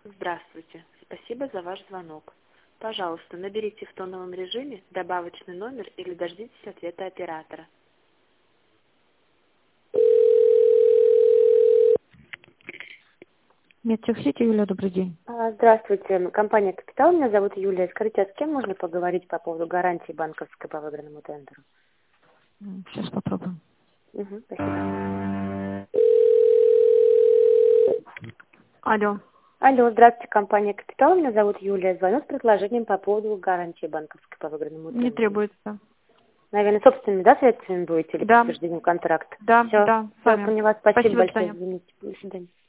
Здравствуйте. Спасибо за ваш звонок. Пожалуйста, наберите в тоновом режиме добавочный номер или дождитесь ответа оператора. Медтехсити, Юлия, добрый день. Здравствуйте, компания «Капитал», меня зовут Юлия. Скажите, а с кем можно поговорить по поводу гарантии банковской по выигранному тендеру? Сейчас попробуем. Спасибо. Алло. Алло, здравствуйте, компания «Капитал», меня зовут Юлия. Звоню с предложением по поводу гарантии банковской по выигранному тендеру. Не требуется. Наверное, собственными, да, средствами будете или Да. подтверждением контракта? Да, Все, да, с все, вами. поняла. Спасибо большое. До свидания. Извините. До свидания.